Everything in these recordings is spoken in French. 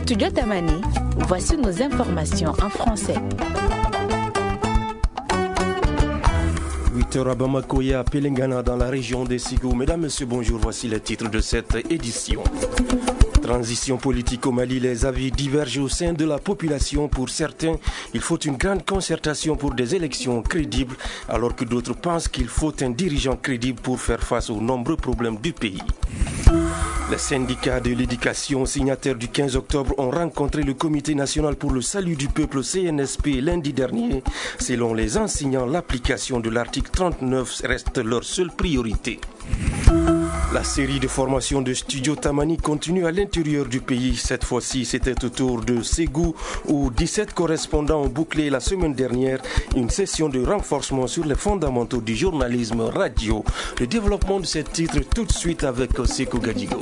Studio Tamani, voici nos informations en français. 8h à Bamako et à Pelengana dans la région des Ségou. Mesdames, Messieurs, bonjour, voici les titres de cette édition. Transition politique au Mali, les avis divergent au sein de la population. Pour certains, il faut une grande concertation pour des élections crédibles, alors que d'autres pensent qu'il faut un dirigeant crédible pour faire face aux nombreux problèmes du pays. Les syndicats de l'éducation signataires du 15 octobre ont rencontré le Comité national pour le salut du peuple CNSP lundi dernier. Selon les enseignants, l'application de l'article 39 reste leur seule priorité. La série de formation de Studio Tamani continue à l'intérieur du pays. Cette fois-ci, c'était au tour de Ségou où 17 correspondants ont bouclé la semaine dernière une session de renforcement sur les fondamentaux du journalisme radio. Le développement de ce titre tout de suite avec Sekou Gadjigo.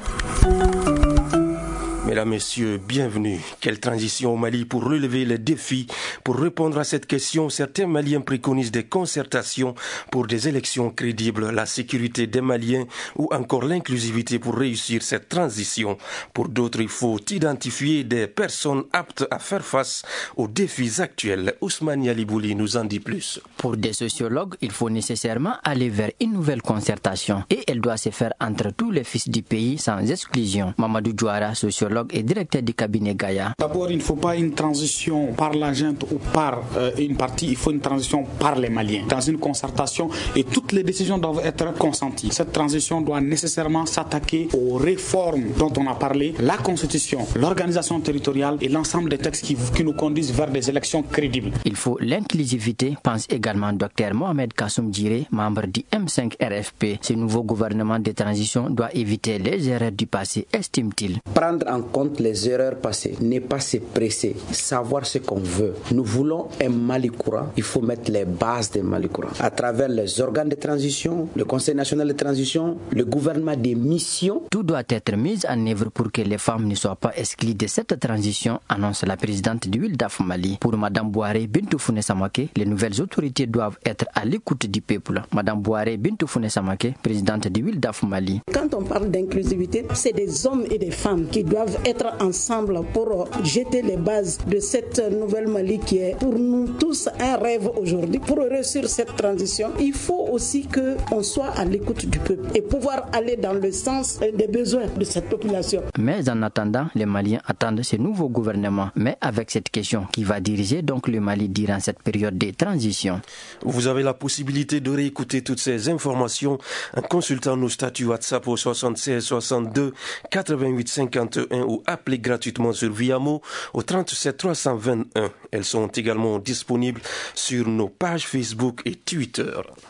Mesdames, Messieurs, bienvenue. Quelle transition au Mali pour relever les défis? Pour répondre à cette question, certains Maliens préconisent des concertations pour des élections crédibles, la sécurité des Maliens ou encore l'inclusivité pour réussir cette transition. Pour d'autres, il faut identifier des personnes aptes à faire face aux défis actuels. Ousmane Yalibouli nous en dit plus. Pour des sociologues, il faut nécessairement aller vers une nouvelle concertation et elle doit se faire entre tous les fils du pays sans exclusion. Mamadou Douara, sociologue et directeur du cabinet Gaïa. D'abord, il ne faut pas une transition par la junte ou par une partie, il faut une transition par les Maliens. Dans une concertation, et toutes les décisions doivent être consenties. Cette transition doit nécessairement s'attaquer aux réformes dont on a parlé, la constitution, l'organisation territoriale et l'ensemble des textes qui nous conduisent vers des élections crédibles. Il faut l'inclusivité, pense également Dr Mohamed Kassoum Djiré, membre du M5 RFP. Ce nouveau gouvernement de transition doit éviter les erreurs du passé, estime-t-il. Prendre en compte les erreurs passées, ne pas se presser, savoir ce qu'on veut. Nous voulons un Mali courant, il faut mettre les bases d'un Mali courant. À travers les organes de transition, le Conseil national de transition, le gouvernement des missions. Tout doit être mis en œuvre pour que les femmes ne soient pas exclues de cette transition, annonce la présidente du Wildaf Mali. Pour Madame Bouaré Bintou Founé Samake, les nouvelles autorités doivent être à l'écoute du peuple. Madame Bouaré Bintou Founé Samake, présidente du Wildaf Mali. Quand on parle d'inclusivité, c'est des hommes et des femmes qui doivent être ensemble pour jeter les bases de cette nouvelle Mali qui est pour nous tous un rêve aujourd'hui. Pour réussir cette transition, il faut aussi qu'on soit à l'écoute du peuple et pouvoir aller dans le sens des besoins de cette population. Mais en attendant, les Maliens attendent ce nouveau gouvernement. Mais avec cette question, qui va diriger donc le Mali durant cette période de transition? Vous avez la possibilité de réécouter toutes ces informations en consultant nos statuts WhatsApp au 76 62 88 51 ou appelez gratuitement sur Viamo au 37 321. Elles sont également disponibles sur nos pages Facebook et Twitter.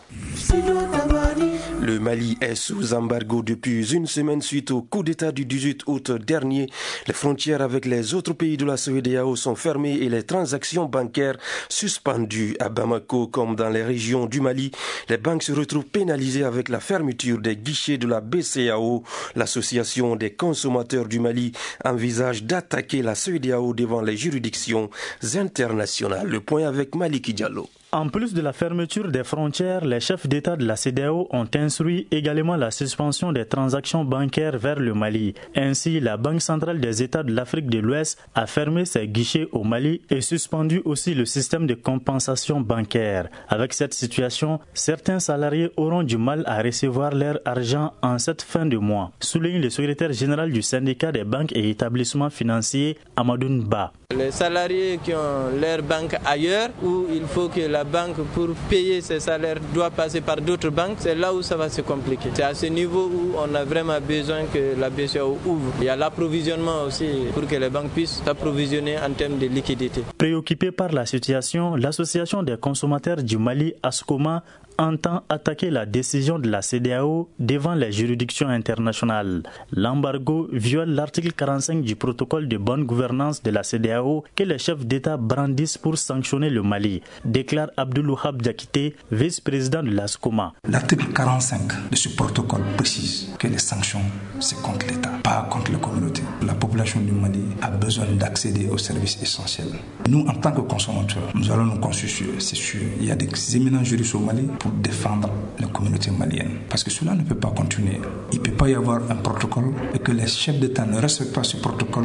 Le Mali est sous embargo depuis une semaine suite au coup d'État du 18 août dernier. Les frontières avec les autres pays de la CEDEAO sont fermées et les transactions bancaires suspendues. À Bamako comme dans les régions du Mali, les banques se retrouvent pénalisées avec la fermeture des guichets de la BCEAO. L'association des consommateurs du Mali envisage d'attaquer la CEDEAO devant les juridictions internationales. Le point avec Maliki Diallo. En plus de la fermeture des frontières, les chefs d'État de la CEDEAO ont instruit également la suspension des transactions bancaires vers le Mali. Ainsi, la Banque centrale des États de l'Afrique de l'Ouest a fermé ses guichets au Mali et suspendu aussi le système de compensation bancaire. Avec cette situation, certains salariés auront du mal à recevoir leur argent en cette fin de mois, souligne le secrétaire général du syndicat des banques et établissements financiers, Amadoun Ba. Les salariés qui ont leur banque ailleurs, où il faut que la banque, pour payer ses salaires, doit passer par d'autres banques, c'est là où ça va se compliquer. C'est à ce niveau où on a vraiment besoin que la BCEAO ouvre. Il y a l'approvisionnement aussi pour que les banques puissent s'approvisionner en termes de liquidité. Préoccupée par la situation, l'association des consommateurs du Mali, ASCOMA, entend attaquer la décision de la CEDEAO devant les juridictions internationales. L'embargo viole l'article 45 du protocole de bonne gouvernance de la CEDEAO que les chefs d'État brandissent pour sanctionner le Mali, déclare Abdoulouhab Diakité, vice-président de l'ASCOMA. L'article 45 de ce protocole précise que les sanctions, c'est contre l'État, pas contre la communauté. La population du Mali a besoin d'accéder aux services essentiels. Nous, en tant que consommateurs, nous allons nous constituer, c'est sûr. Il y a des éminents juristes au Mali pour défendre la communauté malienne. Parce que cela ne peut pas continuer. Il ne peut pas y avoir un protocole et que les chefs d'État ne respectent pas ce protocole.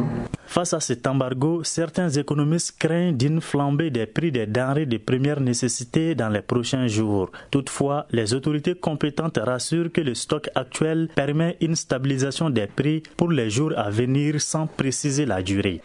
Face à cet embargo, certains économistes craignent d'une flambée des prix des denrées de première nécessité dans les prochains jours. Toutefois, les autorités compétentes rassurent que le stock actuel permet une stabilisation des prix pour les jours à venir sans préciser la durée.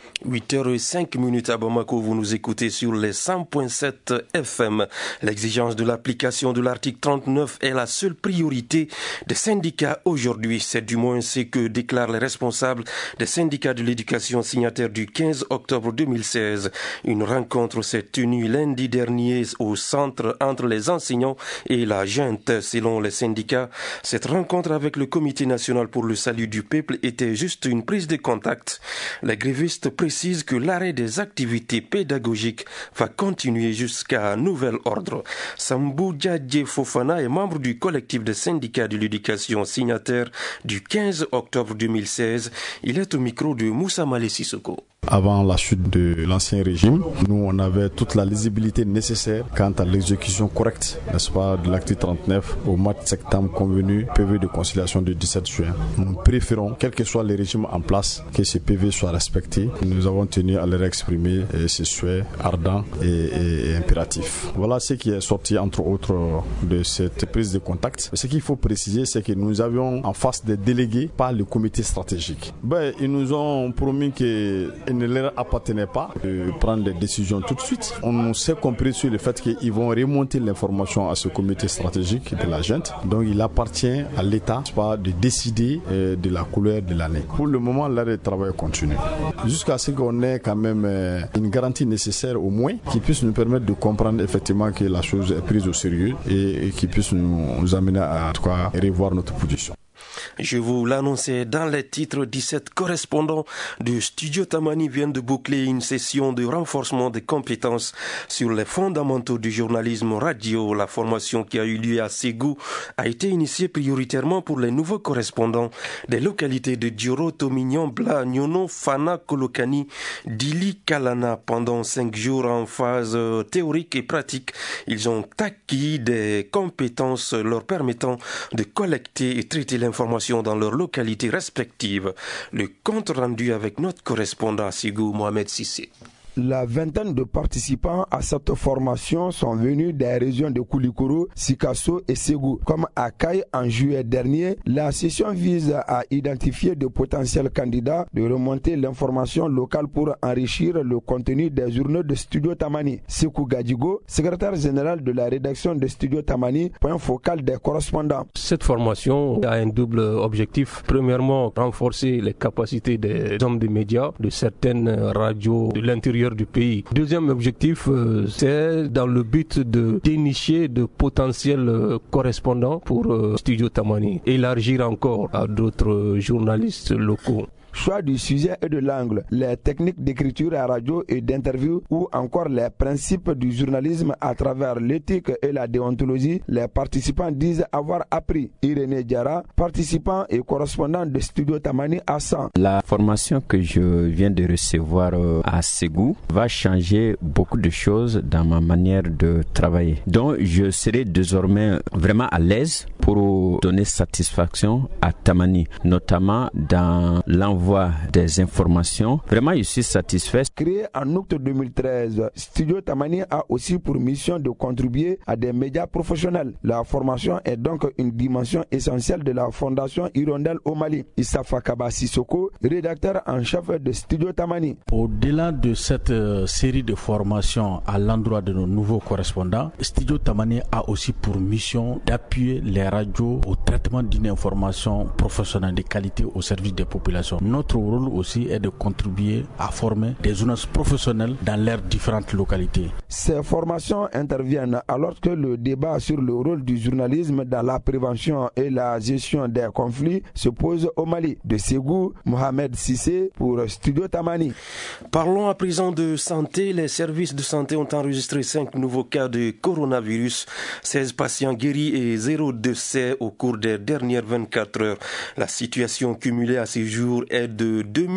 8h05 à Bamako, vous nous écoutez sur les 100.7 FM. L'exigence de l'application de l'article 39 est la seule priorité des syndicats aujourd'hui. C'est du moins ce que déclarent les responsables des syndicats de l'éducation signataires du 15 octobre 2016. Une rencontre s'est tenue lundi dernier au centre entre les enseignants et la junte. Selon les syndicats, cette rencontre avec le Comité national pour le salut du peuple était juste une prise de contact. Les grévistes précisent que l'arrêt des activités pédagogiques va continuer jusqu'à nouvel ordre. Sambou Djadje Fofana est membre du collectif des syndicats de l'éducation signataire du 15 octobre 2016. Il est au micro de Moussa Malé Sissoko. Avant la chute de l'ancien régime, nous on avait toute la lisibilité nécessaire quant à l'exécution correcte, n'est-ce pas, de l'article 39 au mois de septembre convenu, PV de conciliation du 17 juin. Nous préférons, quel que soit le régime en place, que ces PV soient respectés. Nous avons tenu à leur exprimer ces souhaits ardents et impératifs. Voilà ce qui est sorti entre autres de cette prise de contact. Ce qu'il faut préciser, c'est que nous avions en face des délégués par le comité stratégique. Ils nous ont promis que ne leur appartenait pas de prendre des décisions tout de suite. On s'est compris sur le fait qu'ils vont remonter l'information à ce comité stratégique de la junte. Donc il appartient à l'État de décider de la couleur de l'année. Pour le moment, l'arrêt de travail continue. Jusqu'à ce qu'on ait quand même une garantie nécessaire au moins qui puisse nous permettre de comprendre effectivement que la chose est prise au sérieux et qui puisse nous amener à en tout cas revoir notre position. Je vous l'annonçais dans les titres, 17 correspondants de Studio Tamani viennent de boucler une session de renforcement des compétences sur les fondamentaux du journalisme radio. La formation qui a eu lieu à Ségou a été initiée prioritairement pour les nouveaux correspondants des localités de Dioro, Tomignon, Bla, Nyono, Fana, Kolokani, Dili, Kalana. Pendant 5 jours en phase théorique et pratique, ils ont acquis des compétences leur permettant de collecter et traiter l'information dans leurs localités respectives. Le compte rendu avec notre correspondant à Ségou, Mohamed Sissé. La vingtaine de participants à cette formation sont venus des régions de Koulikoro, Sikasso et Ségou. Comme à Kaye en juillet dernier, la session vise à identifier de potentiels candidats, de remonter l'information locale pour enrichir le contenu des journaux de Studio Tamani. Sekou Gadjigo, secrétaire général de la rédaction de Studio Tamani, point focal des correspondants. Cette formation a un double objectif. Premièrement, renforcer les capacités des hommes des médias, de certaines radios de l'intérieur du pays. Deuxième objectif, c'est dans le but de dénicher de potentiels correspondants pour Studio Tamani, élargir encore à d'autres journalistes locaux. Choix du sujet et de l'angle, les techniques d'écriture à radio et d'interview ou encore les principes du journalisme à travers l'éthique et la déontologie, les participants disent avoir appris. Irénée Diarra, participant et correspondant de Studio Tamani à 100. La formation que je viens de recevoir à Ségou va changer beaucoup de choses dans ma manière de travailler. Donc je serai désormais vraiment à l'aise pour donner satisfaction à Tamani, notamment dans l'envoi des informations. Vraiment, je suis satisfait. Créé en août 2013, Studio Tamani a aussi pour mission de contribuer à des médias professionnels. La formation est donc une dimension essentielle de la Fondation Hirondelle au Mali. Issa Fakaba Sissoko, rédacteur en chef de Studio Tamani. Au-delà de cette série de formations à l'endroit de nos nouveaux correspondants, Studio Tamani a aussi pour mission d'appuyer les radios au traitement d'une information professionnelle de qualité au service des populations. Notre rôle aussi est de contribuer à former des journalistes professionnels dans leurs différentes localités. Ces formations interviennent alors que le débat sur le rôle du journalisme dans la prévention et la gestion des conflits se pose au Mali. De Ségou, Mohamed Sissé pour Studio Tamani. Parlons à présent de santé. Les services de santé ont enregistré 5 nouveaux cas de coronavirus, 16 patients guéris et 0 décès au cours des dernières 24 heures. La situation cumulée à ce jour est de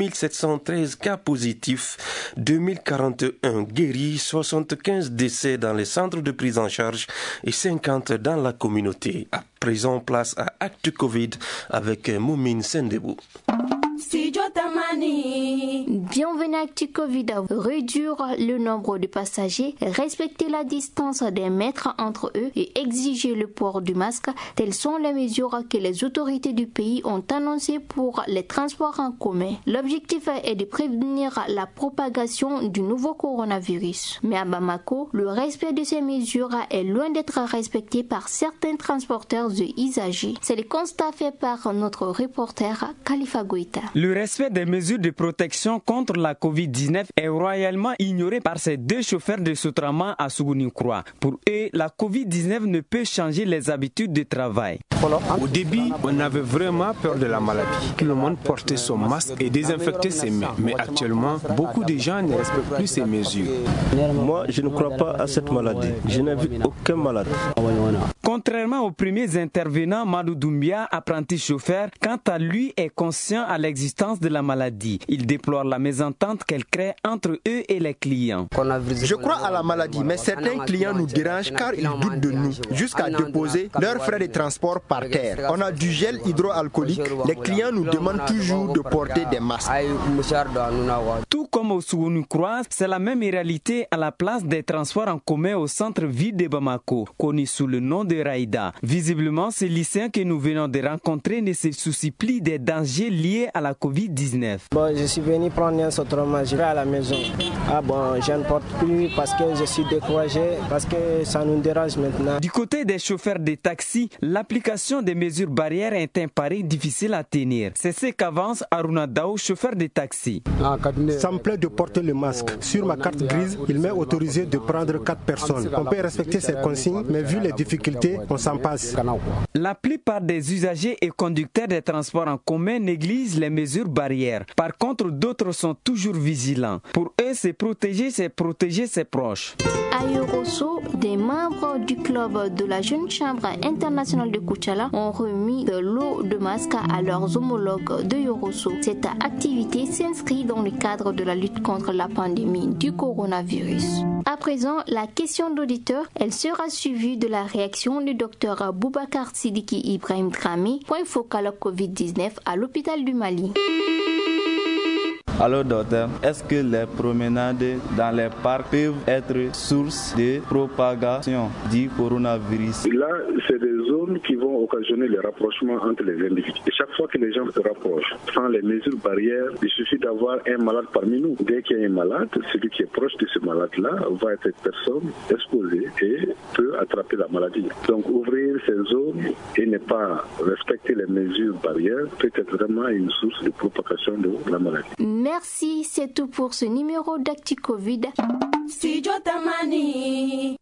2713 cas positifs, 2041 guéris, 75 décès dans les centres de prise en charge et 50 dans la communauté. À présent, place à Actu Covid avec Moumine Sendebou. Studio Tamani. Bienvenue à Actu Covid. Réduire le nombre de passagers, respecter la distance des mètres entre eux et exiger le port du masque, telles sont les mesures que les autorités du pays ont annoncées pour les transports en commun. L'objectif est de prévenir la propagation du nouveau coronavirus. Mais à Bamako, le respect de ces mesures est loin d'être respecté par certains transporteurs et usagers. C'est le constat fait par notre reporter Khalifa Goïta. Le respect des mesures de protection contre la Covid-19 est royalement ignoré par ces deux chauffeurs de Sotraman à Sougouni-Croix. Pour eux, la Covid-19 ne peut changer les habitudes de travail. Au début, on avait vraiment peur de la maladie. Tout le monde portait son masque et désinfectait ses mains. Mais actuellement, beaucoup de gens ne respectent plus ces mesures. Moi, je ne crois pas à cette maladie. Je n'ai vu aucun malade. Contrairement aux premiers intervenants, Madou Doumbia, apprenti chauffeur, quant à lui, est conscient à l'existence de la maladie. Il déplore la mésentente qu'elle crée entre eux et les clients. Je crois à la maladie, mais certains clients nous dérangent car ils doutent de nous, jusqu'à déposer leurs frais de transport par terre. On a du gel hydroalcoolique. Les clients nous demandent toujours de porter des masques. Tout comme au Sougouni-Croix, c'est la même réalité à la place des transports en commun au centre-ville de Bamako, connu sous le nom de Raïda. Visiblement, ces lycéens que nous venons de rencontrer ne se soucient plus des dangers liés à la Covid-19. Je suis venu prendre un Sotraman, je vais à la maison. Je ne porte plus parce que je suis découragé, parce que ça nous dérange maintenant. Du côté des chauffeurs de taxi, l'application des mesures barrières est un pari difficile à tenir. C'est ce qu'avance Aruna Dao, chauffeur de taxi. Ça me plaît de porter le masque. Sur ma carte grise, il m'est autorisé de prendre 4 personnes. On peut respecter ces consignes, mais vu les difficultés, on s'en passe. La plupart des usagers et conducteurs des transports en commun négligent les mesures barrières. Par contre, d'autres sont toujours vigilants. Pour eux, c'est protéger ses proches. À Yorosso, des membres du club de la Jeune Chambre internationale de Koutchala ont remis de l'eau de masque à leurs homologues de Yorosso. Cette activité s'inscrit dans le cadre de la lutte contre la pandémie du coronavirus. À présent, la question d'auditeur, elle sera suivie de la réaction du docteur Boubacar Sidiki Ibrahim Dramé, point focal Covid-19 à l'hôpital du Mali. Alors docteur, est-ce que les promenades dans les parcs peuvent être source de propagation du coronavirus? Là, c'est des zones qui vont occasionner les rapprochements entre les individus. Et chaque fois que les gens se rapprochent, sans les mesures barrières, il suffit d'avoir un malade parmi nous. Dès qu'il y a un malade, celui qui est proche de ce malade-là va être une personne exposée et peut attraper la maladie. Donc ouvrir ces zones et ne pas respecter les mesures barrières peut être vraiment une source de propagation de la maladie. Merci, c'est tout pour ce numéro d'Actu Covid. Studio Tamani.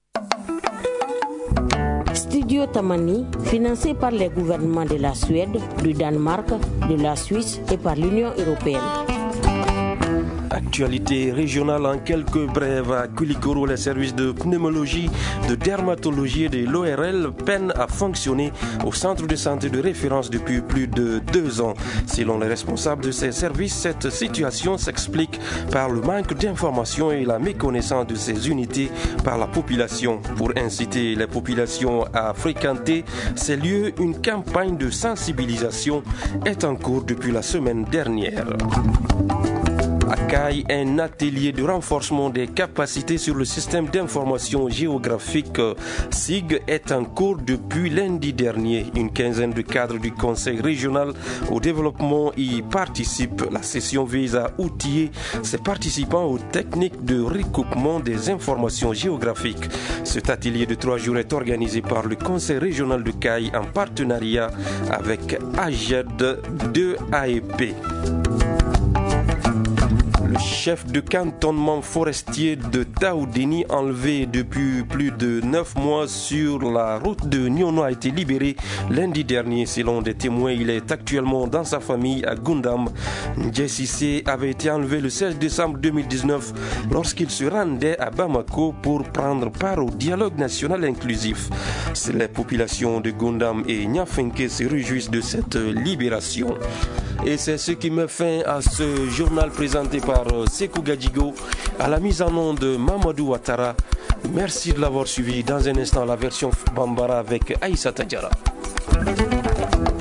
Studio Tamani, financé par les gouvernements de la Suède, du Danemark, de la Suisse et par l'Union européenne. Actualité régionale en quelques brèves. À Koulikoro, les services de pneumologie, de dermatologie et de l'ORL peinent à fonctionner au centre de santé de référence depuis plus de 2 ans. Selon les responsables de ces services, cette situation s'explique par le manque d'informations et la méconnaissance de ces unités par la population. Pour inciter les populations à fréquenter ces lieux, une campagne de sensibilisation est en cours depuis la semaine dernière. À Caille, un atelier de renforcement des capacités sur le système d'information géographique SIG est en cours depuis lundi dernier. Une quinzaine de cadres du Conseil régional au développement y participent. La session vise à outiller ces participants aux techniques de recoupement des informations géographiques. Cet atelier de 3 jours est organisé par le Conseil régional de Caille en partenariat avec AGED de AEP. Le chef de cantonnement forestier de Taoudeni, enlevé depuis plus de 9 mois sur la route de Nyono, a été libéré lundi dernier. Selon des témoins, il est actuellement dans sa famille à Gundam. Njessissé avait été enlevé le 16 décembre 2019 lorsqu'il se rendait à Bamako pour prendre part au dialogue national inclusif. Les populations de Gundam et Nyafenke se réjouissent de cette libération. Et c'est ce qui met fin à ce journal présenté par Sekou Gadjigo, à la mise en onde de Mamadou Ouattara. Merci de l'avoir suivi. Dans un instant, la version Bambara avec Aïssa Tadjara.